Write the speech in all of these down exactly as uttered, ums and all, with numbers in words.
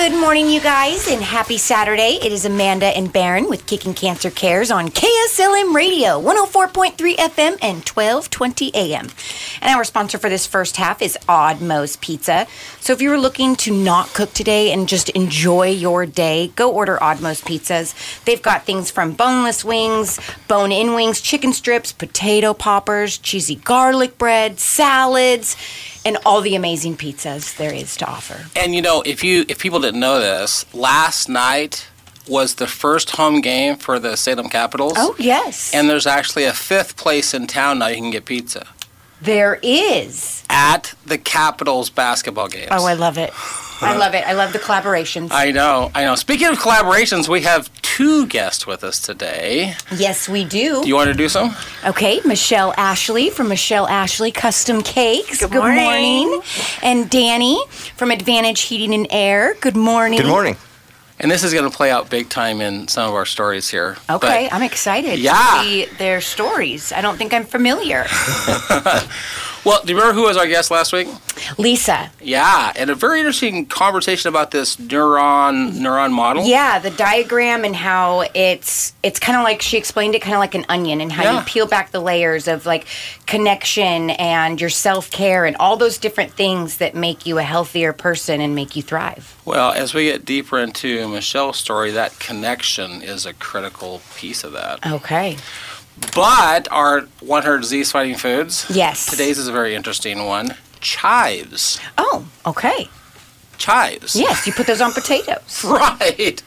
Good morning, you guys, and happy Saturday. It is Amanda and Barron with Kicking Cancer Cares on K S L M Radio, one oh four point three F M and twelve twenty A M. And our sponsor for this first half is Odd Moe's Pizza. So if you were looking to not cook today and just enjoy your day, go order Odd Moe's Pizzas. They've got things from boneless wings, bone-in wings, chicken strips, potato poppers, cheesy garlic bread, salads, and all the amazing pizzas there is to offer. And you know, if you if people didn't know this, last night was the first home game for the Salem Capitals. Oh, yes. And there's actually a fifth place in town now you can get pizza. There is. At the Capitals basketball games. Oh, I love it. I love it. I love the collaborations. I know, I know. Speaking of collaborations, we have two guests with us today. Yes, we do. Do you want to do so? Okay, Michelle Ashley from Michelle Ashley Custom Cakes. Good morning. Good morning. And Danny from Advantage Heating and Air. Good morning. Good morning. And this is going to play out big time in some of our stories here. Okay, But, I'm excited yeah. to see their stories. I don't think I'm familiar. Well, do you remember who was our guest last week? Lisa. Yeah, and a very interesting conversation about this neuron neuron model. Yeah, the diagram and how it's it's kind of like, she explained it kind of like an onion, and how Yeah. you peel back the layers of like connection and your self-care and all those different things that make you a healthier person and make you thrive. Well, as we get deeper into Michelle's story, that connection is a critical piece of that. Okay. But our one hundred Z's Fighting Foods. Yes. Today's is a very interesting one. Chives. Oh, okay. Chives. Yes, you put those on potatoes. Right.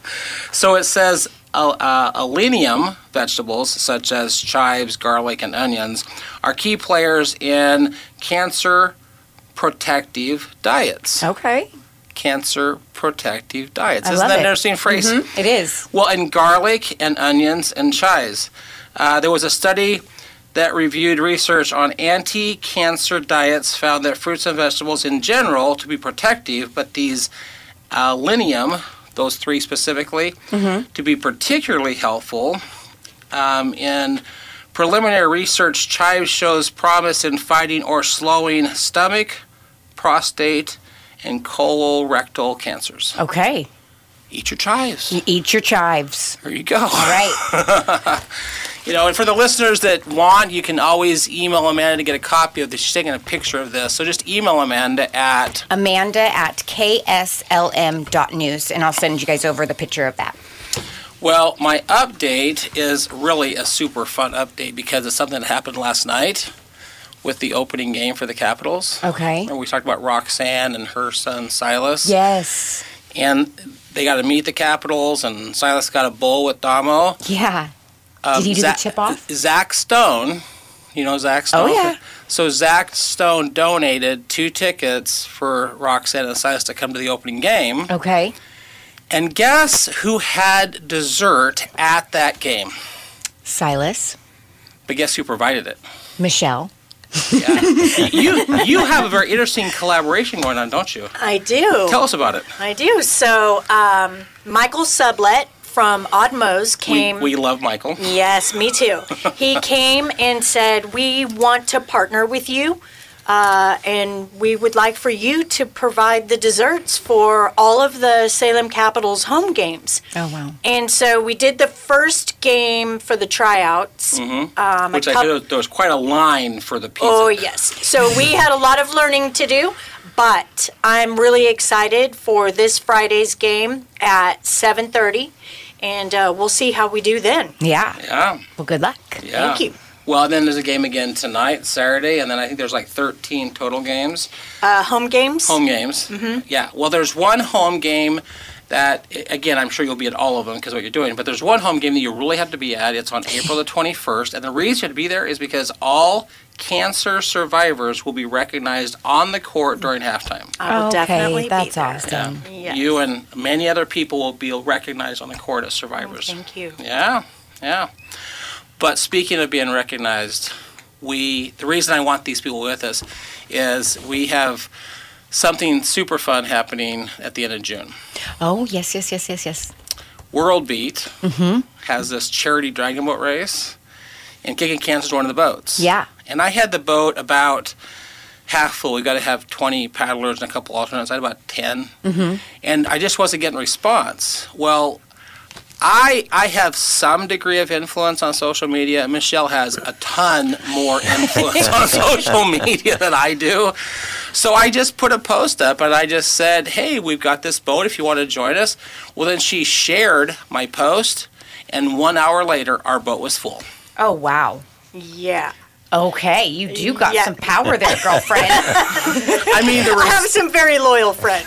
So it says uh, uh, allium vegetables such as chives, garlic, and onions are key players in cancer protective diets. Okay. Cancer protective diets. I Isn't love that it. an interesting phrase? Mhm, it is. Well, in garlic and onions and chives. Uh, there was a study that reviewed research on anti-cancer diets, found that fruits and vegetables in general to be protective, but these uh, allium, those three specifically, Mm-hmm. to be particularly helpful. Um, in preliminary research, chives shows promise in fighting or slowing stomach, prostate, and colorectal cancers. Okay. Eat your chives. You eat your chives. There you go. All right. You know, and for the listeners that want, you can always email Amanda to get a copy of this. She's taking a picture of this. So just email Amanda at... Amanda at K S L M dot news, and I'll send you guys over the picture of that. Well, my update is really a super fun update because it's something that happened last night with the opening game for the Capitals. Okay. Remember we talked about Roxanne and her son Silas? Yes. And they got to meet the Capitals, and Silas got a bowl with Damo. Yeah. Um, Did he do Zach, the tip-off? Zach Stone, you know Zach Stone? Oh, yeah. So Zach Stone donated two tickets for Roxanne and Silas to come to the opening game. Okay. And guess who had dessert at that game? Silas. But guess who provided it? Michelle. Yeah. you you have a very interesting collaboration going on, don't you? I do. Tell us about it. I do. So, um, Michael Sublett from Odd Moe's We, came. we love Michael. Yes, me too. He came and said, "We want to partner with you, uh, and we would like for you to provide the desserts for all of the Salem Capitals home games." Oh, wow. And so we did the first game for the tryouts. Mm-hmm. Um, a Which I coup- did, there was quite a line for the pizza. Oh, yes. So we had a lot of learning to do, but I'm really excited for this Friday's game at seven thirty, and uh, we'll see how we do then. Yeah. Yeah. Well, good luck. Yeah. Thank you. Well, then there's a game again tonight, Saturday, and then I think there's like thirteen total games. Uh, home games? Home games. Mm-hmm. Yeah. Well, there's one home game that, again, I'm sure you'll be at all of them because of what you're doing, but there's one home game that you really have to be at. It's on April the twenty-first, and the reason you have to be there is because all cancer survivors will be recognized on the court during halftime. I will Okay, definitely that's be there. awesome. Yes. You and many other people will be recognized on the court as survivors. Thank you. Yeah, yeah. But speaking of being recognized, we the reason I want these people with us is we have something super fun happening at the end of June. Oh, yes, yes, yes, yes, yes. World Beat Mm-hmm. has this charity dragon boat race, and Kicking Cancer is one of the boats. Yeah. And I had the boat about half full. We got to have twenty paddlers and a couple alternates. I had about ten, mm-hmm. and I just wasn't getting a response. Well, I I have some degree of influence on social media. Michelle has a ton more influence on social media than I do. So I just put a post up and I just said, hey, we've got this boat if you want to join us. Well, then she shared my post, and one hour later, our boat was full. Oh, wow. Yeah. Okay, you do got Yeah. some power there, girlfriend. I mean, the, I have res- some very loyal friends.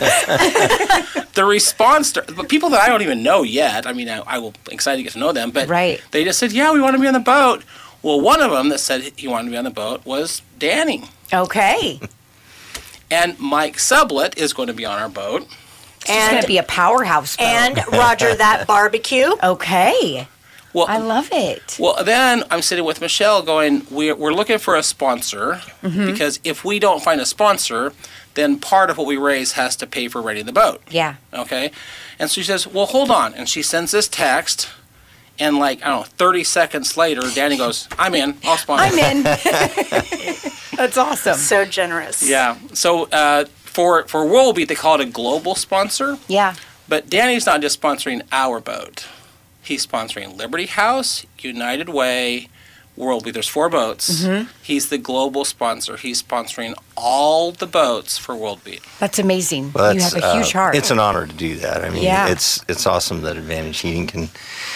the response, to, but people that I don't even know yet, I mean, I, I will excited to get to know them, but Right. they just said, yeah, we want to be on the boat. Well, one of them that said he wanted to be on the boat was Danny. Okay. And Mike Sublett is going to be on our boat. It's going to be a powerhouse boat. And Roger that barbecue. Okay. Well, I love it. Well, then I'm sitting with Michelle going, we're, we're looking for a sponsor Mm-hmm. because if we don't find a sponsor, then part of what we raise has to pay for renting the boat. Yeah. Okay? And so she says, well, hold on. And she sends this text, and like, I don't know, thirty seconds later, Danny goes, I'm in. I'll sponsor. I'm in. That's awesome. So generous. Yeah. So uh, for, for Whirlbeat, they call it a global sponsor. Yeah. But Danny's not just sponsoring our boat. He's sponsoring Liberty House, United Way, Whirlbeat. There's four boats. Mm-hmm. He's the global sponsor. He's sponsoring all the boats for Whirlbeat. That's amazing. Well, you that's, have a huge uh, heart. It's an honor to do that. I mean, Yeah. it's it's awesome that Advantage Heating can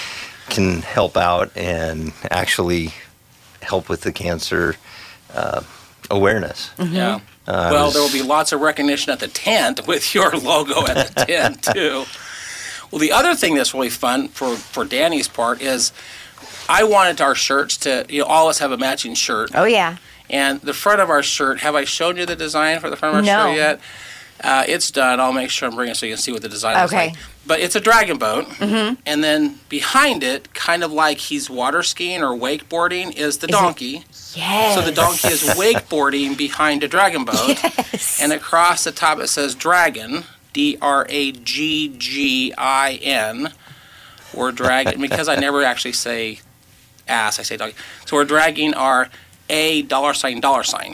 can help out and actually help with the cancer uh, awareness. Mm-hmm. Yeah. Uh, well, was- there will be lots of recognition at the tent with your logo at the tent, too. Well, the other thing that's really fun for, for Danny's part is I wanted our shirts to, you know, all of us have a matching shirt. Oh, yeah. And the front of our shirt, have I shown you the design for the front of our No. shirt yet? Uh, it's done. I'll make sure I'm bringing it so you can see what the design looks Okay. like. But it's a dragon boat. Mm-hmm. And then behind it, kind of like he's water skiing or wakeboarding, is the Is it- donkey. Yes. So the donkey is wakeboarding behind a dragon boat. Yes. And across the top it says dragon, D R A G G I N. We're dragging, because I never actually say ass, I say donkey. So we're dragging our A dollar sign dollar sign.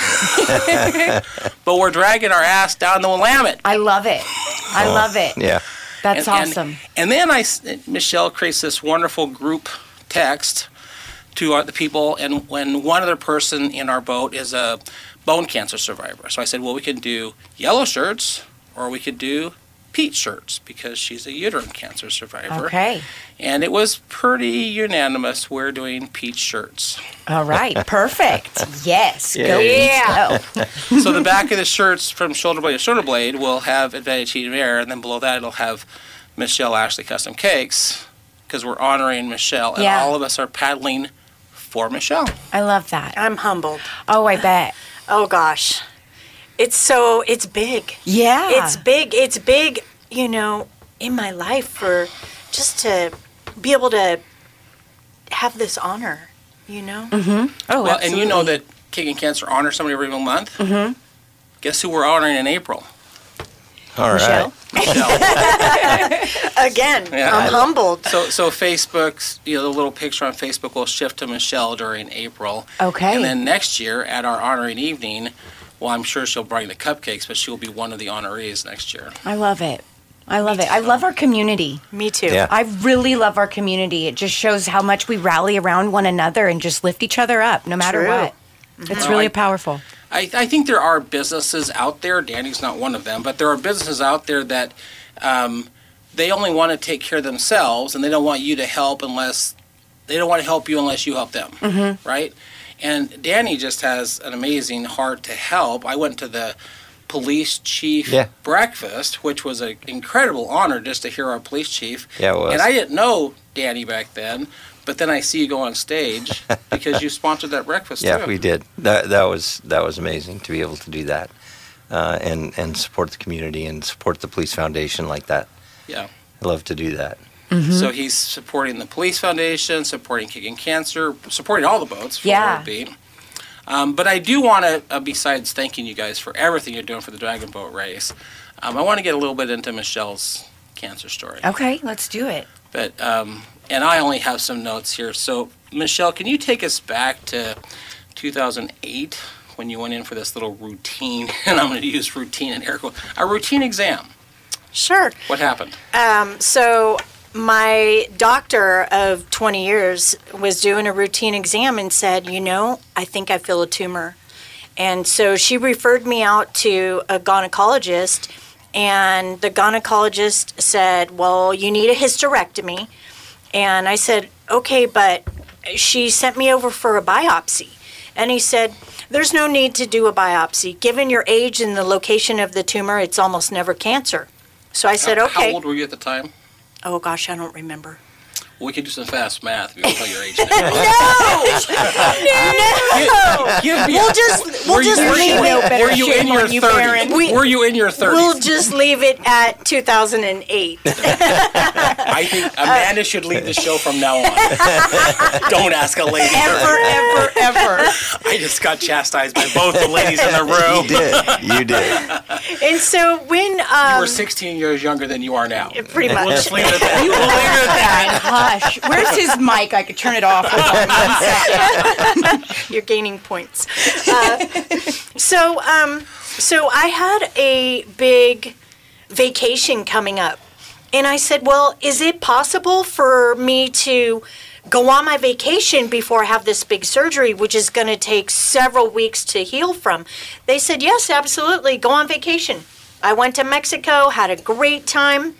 Mm-hmm. But we're dragging our ass down the Willamette. I love it. I Oh, love it. Yeah. That's And- and- awesome. And then I, s- Michelle creates this wonderful group text to uh, the people, and when one other person in our boat is a bone cancer survivor. So I said, well, we can do yellow shirts, or we could do peach shirts, because she's a uterine cancer survivor. Okay. And it was pretty unanimous. We're doing peach shirts. All right. Perfect. Yes. Go. Yeah. Peach, go. So the back of the shirts from shoulder blade to shoulder blade will have Advantage Heat and Air, and then below that it'll have Michelle Ashley Custom Cakes, because we're honoring Michelle, and Yeah. all of us are paddling for Michelle. I love that. I'm humbled. Oh, I bet. Oh gosh. It's so it's big. Yeah. It's big. It's big, you know, in my life for just to be able to have this honor, you know? Mm-hmm. Oh, Well, and you know absolutely. that Kicking Cancer honors somebody every month. Mm-hmm. Guess who we're honoring in April? All Michelle? right. Michelle. Again, Yeah. I'm humbled. So, so Facebook's, you know, the little picture on Facebook will shift to Michelle during April. Okay. And then next year at our honoring evening, well, I'm sure she'll bring the cupcakes, but she'll be one of the honorees next year. I love it. I love it. I love our community. Me too. Yeah. I really love our community. It just shows how much we rally around one another and just lift each other up no matter True. what. It's No, really I- powerful. I, I think there are businesses out there, Danny's not one of them, but there are businesses out there that um, they only want to take care of themselves, and they don't want you to help unless, they don't want to help you unless you help them, Mm-hmm. right? And Danny just has an amazing heart to help. I went to the police chief Yeah. breakfast, which was an incredible honor just to hear our police chief. Yeah, it was. And I didn't know Danny back then, but then I see you go on stage because you sponsored that breakfast Yeah, too. we did. That that was that was amazing to be able to do that, uh, and and support the community and support the police foundation like that. Yeah. I love to do that. So he's supporting the Police Foundation, supporting Kicking Cancer, supporting all the boats for Yeah. World Beat. Um, but I do want to, uh, besides thanking you guys for everything you're doing for the Dragon Boat Race, um, I want to get a little bit into Michelle's cancer story. Okay, let's do it. But um, and I only have some notes here. So Michelle, can you take us back to two thousand eight when you went in for this little routine, and I'm going to use routine in air quotes, a routine exam. Sure. What happened? Um, so my doctor of twenty years was doing a routine exam and said, you know, I think I feel a tumor. And so she referred me out to a gynecologist, and the gynecologist said, well, you need a hysterectomy. And I said, okay, but she sent me over for a biopsy. And he said, there's no need to do a biopsy. Given your age and the location of the tumor, it's almost never cancer. So I said, how, okay. How old were you at the time? Oh, gosh, I don't remember. Well, we could do some fast math if you don't tell your age now. No! Give me We'll a- just, were we'll you- just were you- leave it. Were you in your thirties? We- Were you in your thirties? We'll just leave it at two thousand eight. I think Amanda should lead the show from now on. Don't ask a lady. Ever, ever, ever. I just got chastised by both the ladies in the room. You did. You did. And so when, um, You were sixteen years younger than you are now. pretty We'll much, just leave it at that. We'll leave it at that. Hush. Where's his mic? I could turn it off. Hold on one second. you're gaining points. Uh, so, um, so I had a big vacation coming up. And I said, well, is it possible for me to go on my vacation before I have this big surgery, which is going to take several weeks to heal from? They said, yes, absolutely. Go on vacation. I went to Mexico, had a great time,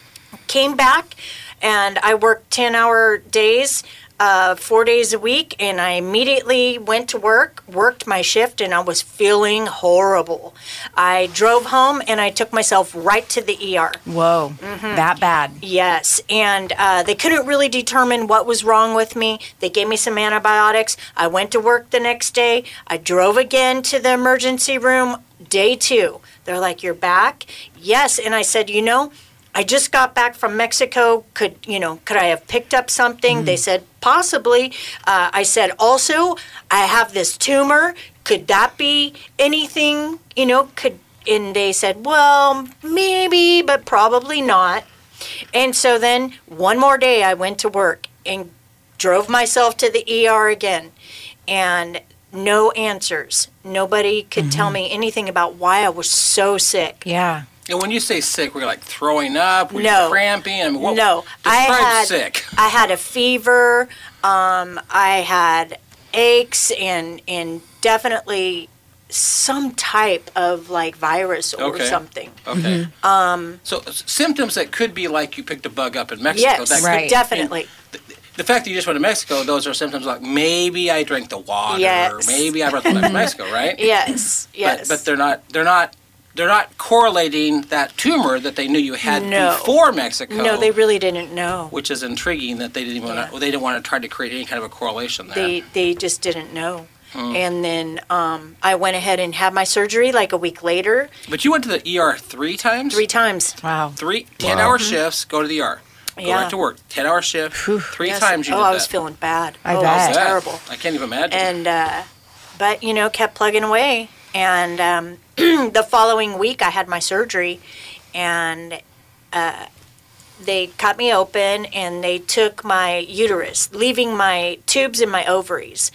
came back, and I worked ten-hour days, uh, four days a week, and I immediately went to work, worked my shift, and I was feeling horrible. I drove home, and I took myself right to the E R. Whoa, that bad. Yes, and uh, they couldn't really determine what was wrong with me. They gave me some antibiotics. I went to work the next day. I drove again to the emergency room, day two. They're like, you're back? Yes, and I said, you know, I just got back from Mexico. Could, you know, could I have picked up something? Mm. They said, possibly. Uh, I said, also, I have this tumor. Could that be anything, you know, could, and they said, well, maybe, but probably not. And so then one more day I went to work and drove myself to the E R again. And no answers. Nobody could mm-hmm. tell me anything about why I was so sick. Yeah. And when you say sick, were you like throwing up? Were no. you cramping? I mean, what, no. I had sick. I had a fever. Um, I had aches and and definitely some type of like virus or okay. something. Okay. Mm-hmm. Um, so s- symptoms that could be like you picked a bug up in Mexico. Yes, that right. could, definitely. The, the fact that you just went to Mexico, those are symptoms like maybe I drank the water, yes. or maybe I brought the back to Mexico, right? Yes. Yes. But, but they're not. They're not. They're not correlating that tumor that they knew you had no. before Mexico. No, they really didn't know. Which is intriguing that they didn't even yeah. want to, they didn't want to try to create any kind of a correlation there. They they just didn't know. Hmm. And then um, I went ahead and had my surgery like a week later. But you went to the E R three times? Three times. Wow. Three ten-hour shifts, go to the E R. Go Yeah. back to work. ten-hour shift, three Yes. times you oh, did I that. was feeling bad. I oh, bet. it was Yeah. terrible. I can't even imagine. And uh, but you know, kept plugging away. And um, the following week, I had my surgery, and uh, they cut me open and they took my uterus, leaving my tubes in my ovaries.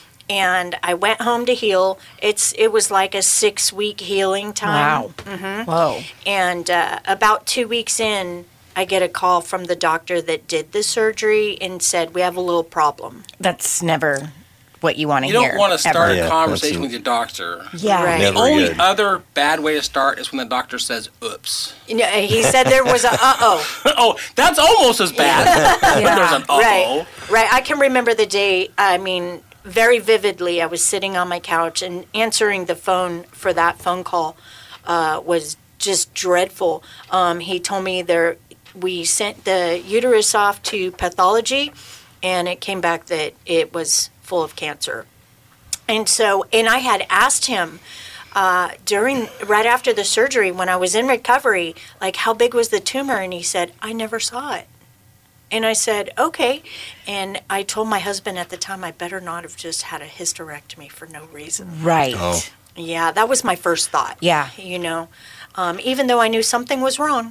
And I went home to heal. It's it was like a six week healing time. Wow. Mm-hmm. Whoa. And uh, about two weeks in, I get a call from the doctor that did the surgery and said, we have a little problem. That's never what you want to you hear. don't want to start ever. a Yeah, conversation that's with your doctor. Yeah. Right. The Never only good. other bad way to start is when the doctor says, oops. You know, he said there was a uh-oh. Oh, that's almost as bad. When there's an uh-oh. Right, right. I can remember the day, I mean, very vividly. I was sitting on my couch and answering the phone for that phone call uh, was just dreadful. Um, he told me there we sent the uterus off to pathology, and it came back that it was full of cancer. And so, and I had asked him uh, during, right after the surgery, when I was in recovery, like, how big was the tumor? And he said, I never saw it. And I said, okay. And I told my husband at the time, I better not have just had a hysterectomy for no reason. Right. Oh. Yeah, that was my first thought. Yeah. You know, um, even though I knew something was wrong.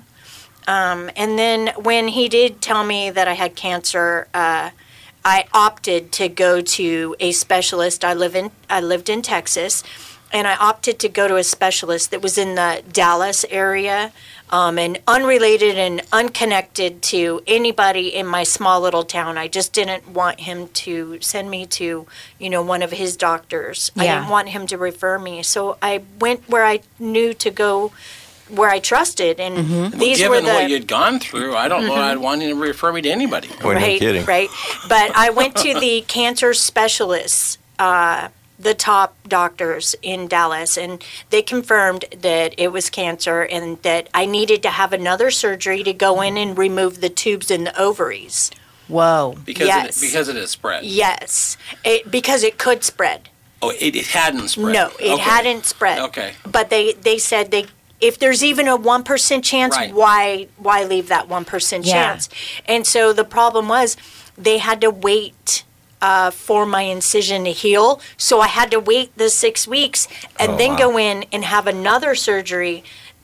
Um, and then when he did tell me that I had cancer, uh, I opted to go to a specialist. I live in I lived in Texas, and I opted to go to a specialist that was in the Dallas area, um, and unrelated and unconnected to anybody in my small little town. I just didn't want him to send me to, you know, one of his doctors. I Yeah. didn't want him to refer me. So I went where I knew to go, where I trusted, and Mm-hmm. these Given were the... what you'd gone through, I don't know I'd want you to refer me to anybody. Boy, no right, kidding. right. But I went to the cancer specialists, uh, the top doctors in Dallas, and they confirmed that it was cancer and that I needed to have another surgery to go in and remove the tubes in the ovaries. Whoa. Because Yes. it, because it is spread. Yes, it, because it could spread. Oh, it, it hadn't spread. No, it Okay. hadn't spread. Okay. But they, they said they if there's even a one percent chance, Right. why why leave that one percent Yeah. chance? And so the problem was they had to wait uh, for my incision to heal. So I had to wait the six weeks and Oh, then wow. go in and have another surgery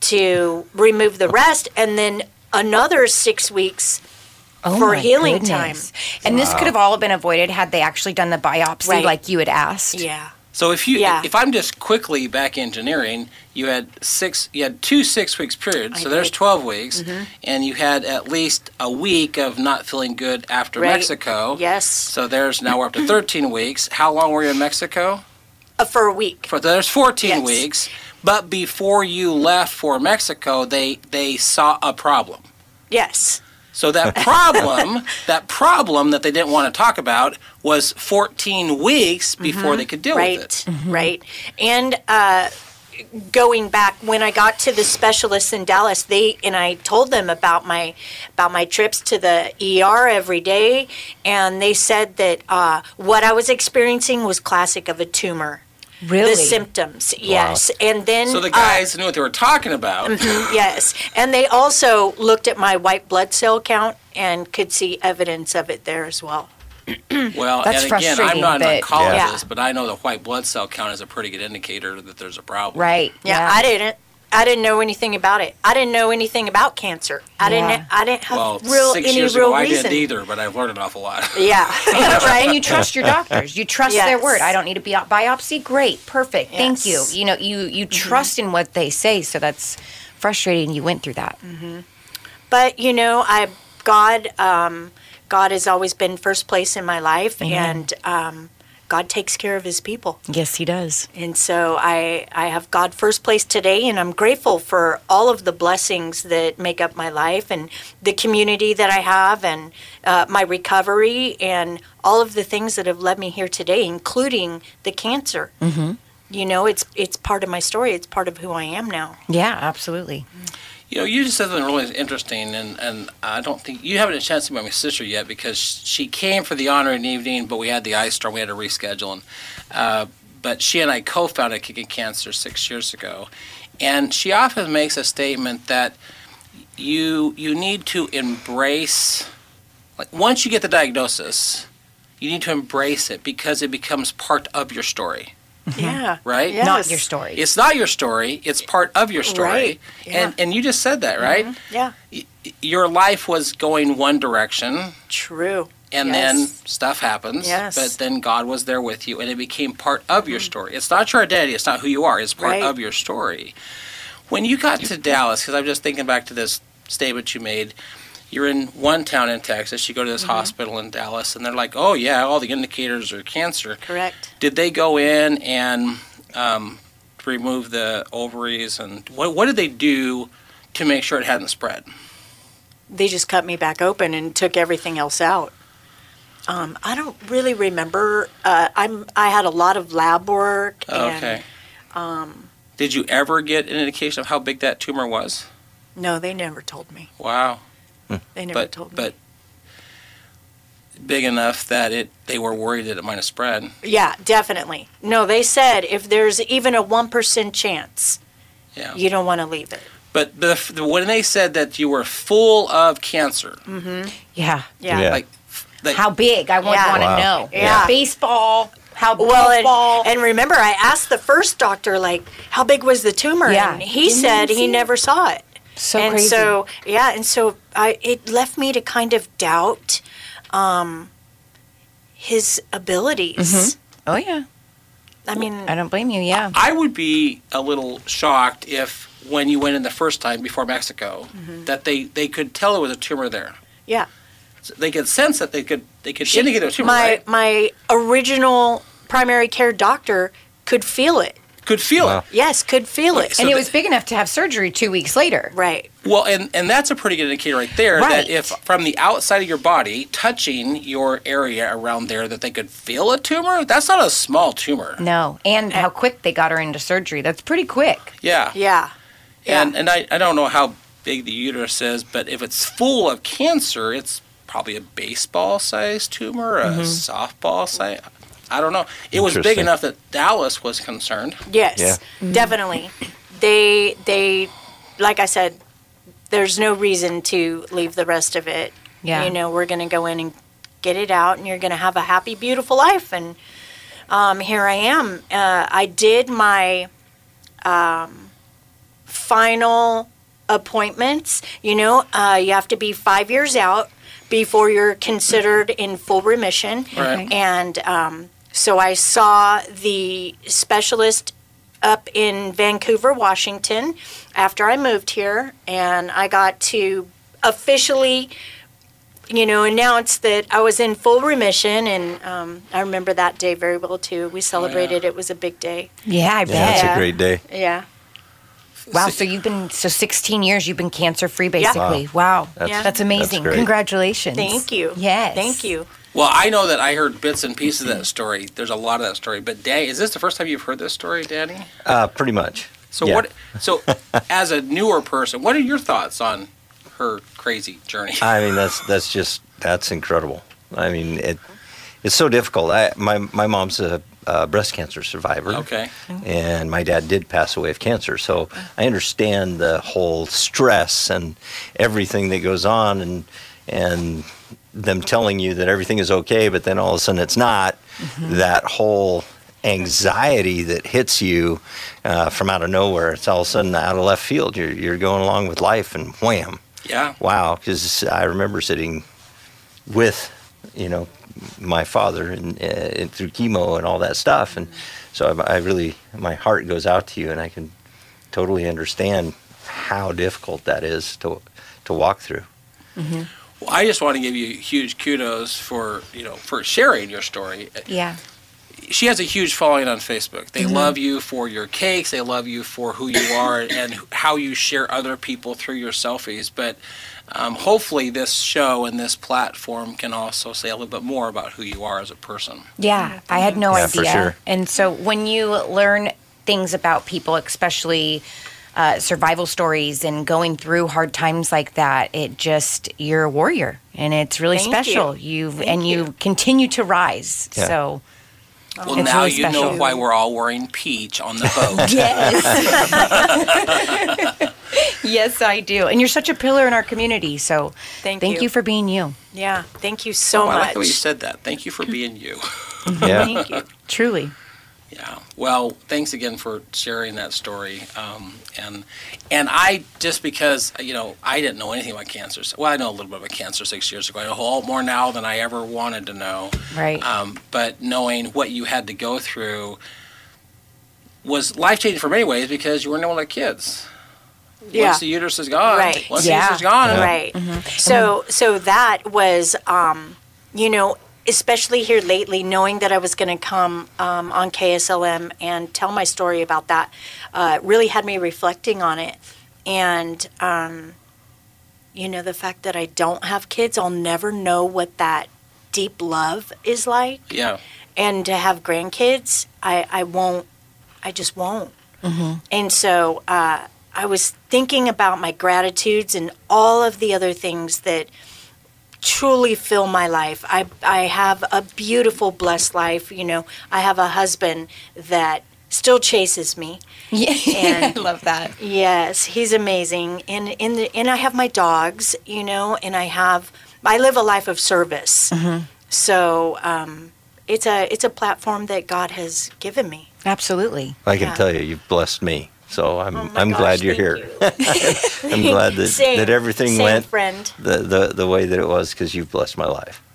to remove the rest, and then another six weeks Oh for my healing goodness. And this could have all been avoided had they actually done the biopsy Right. like you had asked. Yeah. So if you, Yeah. if I'm just quickly back engineering, you had six, you had two six weeks periods, I so there's did. twelve weeks, Mhm. and you had at least a week of not feeling good after Right. Mexico. Yes. So there's now we're up to thirteen weeks. How long were you in Mexico? Uh, for a week. For there's fourteen Yes. weeks. But before you left for Mexico, they they saw a problem. Yes. So that problem, that problem that they didn't want to talk about was fourteen weeks before they could deal right, with it. Right. And uh, going back when I got to the specialists in Dallas, they and I told them about my about my trips to the E R every day, and they said that uh, what I was experiencing was classic of a tumor. Really? The symptoms, yes. And then So the uh, guys knew what they were talking about. yes, and they also looked at my white blood cell count and could see evidence of it there as well. Well, That's and again, I'm frustrating, not an but- oncologist, Yeah. but I know the white blood cell count is a pretty good indicator that there's a problem. Right. Yeah, I didn't. I didn't know anything about it. I didn't know anything about cancer. I Yeah. didn't. I didn't have Well, real six any years real ago I reason. didn't either, but I've learned an awful lot. Yeah, Right. And you trust your doctors. You trust their Yes. word. I don't need a bi- biopsy. Great. Perfect. Thank you. Yes. You know, you you trust in what they say. So that's frustrating. You went through that. but you know, I God, um, God has always been first place in my life, Amen. and um, God takes care of His people. Yes, he does. And so I, I have God first place today, and I'm grateful for all of the blessings that make up my life and the community that I have and uh, my recovery and all of the things that have led me here today, including the cancer. Mm-hmm. You know, it's it's part of my story. It's part of who I am now. Yeah, absolutely. You know, you just said something really interesting, and, and I don't think you haven't had a chance to meet my sister yet because she came for the honoring evening, but we had the ice storm, we had to reschedule. And, uh, but she and I co-founded Kicking Cancer six years ago, and she often makes a statement that you you need to embrace, like once you get the diagnosis, you need to embrace it because it becomes part of your story. Yeah. Right? Yes. Not your story. It's not your story; it's part of your story. Right. Yeah. And and you just said that, right? Yeah. Y- Your life was going one direction, True. and Yes. then stuff happens. Yes. But then God was there with you, and it became part of your story. It's not your identity. It's not who you are. It's part Right. of your story. When you got to Dallas, because I'm just thinking back to this statement you made. You're in one town in Texas. You go to this Mm-hmm. hospital in Dallas, and they're like, "Oh yeah, all the indicators are cancer." Correct. Did they go in and um, remove the ovaries, and what what did they do to make sure it hadn't spread? They just cut me back open and took everything else out. Um, I don't really remember. Uh, I'm. I had a lot of lab work. And, Okay. Um, Did you ever get an indication of how big that tumor was? No, they never told me. Wow. They never But told me. but big enough that it they were worried that it might have spread. Yeah, definitely. No, they said if there's even a one percent chance, Yeah. you don't want to leave it. But the, the, when they said that you were full of cancer, Yeah. Yeah. Yeah. like, like How big? I would Yeah. want to Wow. know. Yeah. Baseball. How Well, and, football. and remember, I asked the first doctor, like, how big was the tumor? Yeah. And he Didn't said even he see it. never saw it. so and crazy. so, yeah, and so I, it left me to kind of doubt um, his abilities. oh yeah. I mean, I don't blame you. Yeah. I would be a little shocked if, when you went in the first time before Mexico, Mm-hmm. that they, they could tell there was a tumor there. yeah. So they could sense that they could they could indicate there was a tumor, my right? my original primary care doctor could feel it. Could feel Wow. it. Yes, could feel it. So and it the- was big enough to have surgery two weeks later. Right. Well, and, and that's a pretty good indicator right there, Right. that if from the outside of your body, touching your area around there, that they could feel a tumor, that's not a small tumor. No. And how quick they got her into surgery. That's pretty quick. Yeah. Yeah. Yeah. And and I, I don't know how big the uterus is, but if it's full of cancer, it's probably a baseball-sized tumor, a softball size. I don't know. It was big Interesting. enough that Dallas was concerned. Yes, Yeah. definitely. They they like I said, there's no reason to leave the rest of it. Yeah. You know, we're going to go in and get it out, and you're going to have a happy, beautiful life. And um, here I am. Uh, I did my um, final appointments. You know, uh, you have to be five years out before you're considered in full remission. Right. And um, so I saw the specialist up in Vancouver, Washington, after I moved here, and I got to officially, you know, announce that I was in full remission. And um, I remember that day very well too. We celebrated. It was a big day. Yeah, I bet. Yeah, it's Yeah. a great day. Yeah. Wow, so you've been so sixteen years you've been cancer free basically. Wow. That's- Yeah. That's amazing. that's great. Congratulations. Thank you. Yes. Thank you. Well, I know that I heard bits and pieces of that story. There's a lot of that story. But, Danny, is this the first time you've heard this story, Danny? Uh, pretty much. So Yeah. what? So, as a newer person, what are your thoughts on her crazy journey? I mean, that's that's just that's incredible. I mean, it it's so difficult. I, my my mom's a, a breast cancer survivor. Okay. And my dad did pass away of cancer, so I understand the whole stress and everything that goes on, and and them telling you that everything is okay, but then all of a sudden it's not. That whole anxiety that hits you uh, from out of nowhere. It's all of a sudden out of left field. You're you're going along with life, and wham. Yeah. Wow, because I remember sitting with, you know, my father and, uh, and through chemo and all that stuff, and so I, I really, my heart goes out to you, and I can totally understand how difficult that is to to walk through. Well, I just want to give you huge kudos for, you know, for sharing your story. Yeah. She has a huge following on Facebook. They love you for your cakes. They love you for who you are and how you share other people through your selfies. But um, hopefully this show and this platform can also say a little bit more about who you are as a person. Yeah, I had no Yeah, for idea. sure. And so when you learn things about people, especially uh, survival stories and going through hard times like that, it just you're a warrior, and it's really Thank special. you. You've Thank and you. you. continue to rise. Yeah. So Well, It's now really you know special. why we're all wearing peach on the boat. yes, yes, I do. And you're such a pillar in our community. So Thank thank you. you for being you. Yeah. Thank you so Oh, I much. like the way you said that. Thank you for being you. Yeah. Thank you. Truly. Yeah. Well, thanks again for sharing that story. Um, and and I just because you know I didn't know anything about cancer. So, well, I know a little bit about cancer six years ago. I know a whole lot more now than I ever wanted to know. Right. Um, but knowing what you had to go through was life changing for many ways because you weren't able to have kids. Yeah. Once the uterus is gone, Right. once Yeah. the uterus is gone, Right. So so that was um, you know, especially here lately, knowing that I was going to come um, on K S L M and tell my story about that, uh, really had me reflecting on it. And um, you know, the fact that I don't have kids, I'll never know what that deep love is like. yeah. And to have grandkids, I, I won't, I just won't. And so uh, I was thinking about my gratitudes and all of the other things that truly fill my life. I, I have a beautiful, blessed life. You know, I have a husband that still chases me. Yeah, And- I love that. Yes, he's amazing. And in the, and I have my dogs, you know, and I have I live a life of service. So um, it's a it's a platform that God has given me. Absolutely. I can Yeah. tell you, you've blessed me. So I'm Oh my I'm gosh, glad you're thank here. you. I'm glad that, Same, that everything same went friend. the, the the way that it was because you've blessed my life.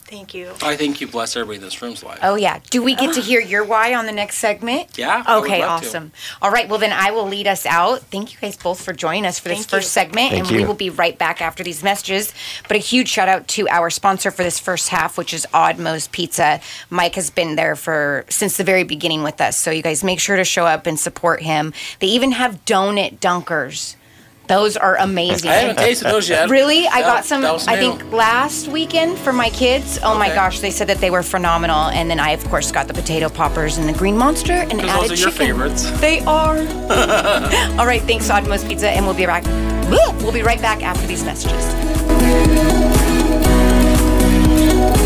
Thank you. I think you bless everybody in this room's life. Oh, yeah. Do we get to hear your why on the next segment? Yeah, I would Okay, love to. awesome. All right, well, then I will lead us out. Thank you guys both for joining us for this Thank first you. segment, Thank and we you. will be right back after these messages. But a huge shout out to our sponsor for this first half, which is Odd Moe's Pizza. Mike has been there for since the very beginning with us, so you guys make sure to show up and support him. They even have donut dunkers. Those are amazing. I haven't tasted those yet. Really? I Yeah, got some, that was I new. think, last weekend for my kids. Oh my Okay. gosh, they said that they were phenomenal. And then I, of course, got the potato poppers and the green monster and Because added those are your chicken. favorites. They are. All right, thanks, Odd Moe's Pizza, and we'll be back. We'll be right back after these messages.